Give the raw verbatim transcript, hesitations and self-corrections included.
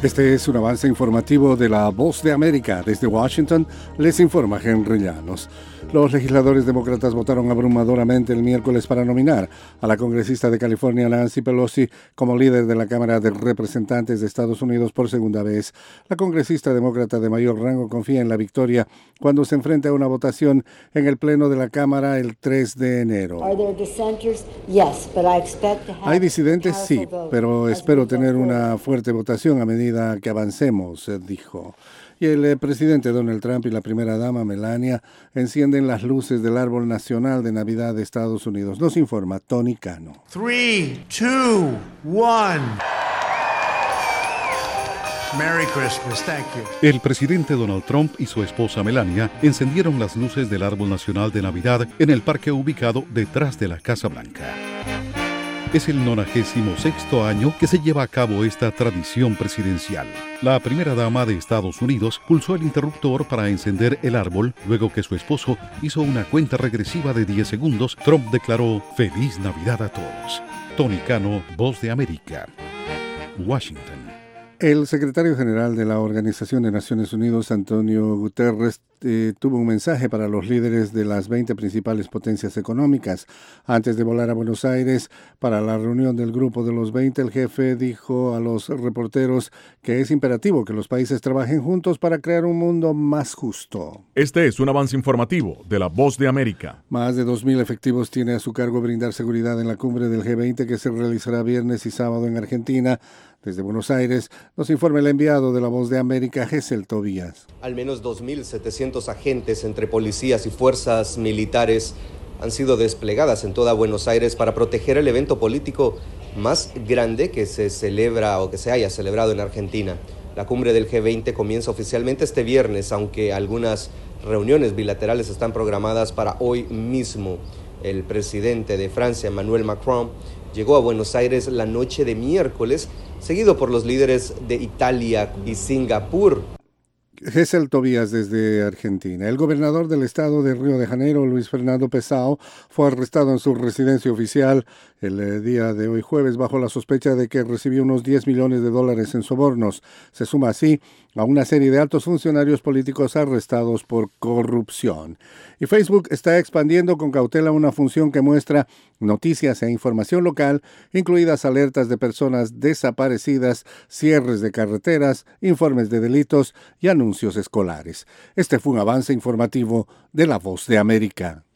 Este es un avance informativo de La Voz de América. Desde Washington les informa Henry Llanos. Los legisladores demócratas votaron abrumadoramente el miércoles para nominar a la congresista de California Nancy Pelosi como líder de la Cámara de Representantes de Estados Unidos por segunda vez. La congresista demócrata de mayor rango confía en la victoria cuando se enfrenta a una votación en el Pleno de la Cámara el tres de enero. Hay disidentes, sí, pero espero tener una fuerte votación a medida que avancemos, dijo. Y el eh, presidente Donald Trump y la primera dama Melania encienden las luces del árbol nacional de Navidad de Estados Unidos. Nos informa Tony Cano. Three, two, one. Merry Christmas, thank you. El presidente Donald Trump y su esposa Melania encendieron las luces del árbol nacional de Navidad en el parque ubicado detrás de la Casa Blanca. Es el nonagésimo sexto año que se lleva a cabo esta tradición presidencial. La primera dama de Estados Unidos pulsó el interruptor para encender el árbol. Luego que su esposo hizo una cuenta regresiva de diez segundos, Trump declaró «Feliz Navidad a todos». Tony Cano, Voz de América, Washington. El secretario general de la Organización de Naciones Unidas, Antonio Guterres, eh, tuvo un mensaje para los líderes de las veinte principales potencias económicas. Antes de volar a Buenos Aires para la reunión del grupo de los veinte, el jefe dijo a los reporteros que es imperativo que los países trabajen juntos para crear un mundo más justo. Este es un avance informativo de La Voz de América. Más de dos mil efectivos tiene a su cargo brindar seguridad en la cumbre del G veinte que se realizará viernes y sábado en Argentina. Desde Buenos Aires nos informa el enviado de La Voz de América, Gesell Tobías. Al menos dos mil setecientos agentes entre policías y fuerzas militares han sido desplegadas en toda Buenos Aires para proteger el evento político más grande que se celebra o que se haya celebrado en Argentina. La cumbre del G veinte comienza oficialmente este viernes, aunque algunas reuniones bilaterales están programadas para hoy mismo. El presidente de Francia, Emmanuel Macron, llegó a Buenos Aires la noche de miércoles, seguido por los líderes de Italia y Singapur. Gesell Tobías desde Argentina. El gobernador del estado de Río de Janeiro, Luis Fernando Pezão, fue arrestado en su residencia oficial el eh, día de hoy jueves bajo la sospecha de que recibió unos diez millones de dólares en sobornos. Se suma así a una serie de altos funcionarios políticos arrestados por corrupción. Y Facebook está expandiendo con cautela una función que muestra noticias e información local, incluidas alertas de personas desaparecidas, cierres de carreteras, informes de delitos y anuncios escolares. Este fue un avance informativo de La Voz de América.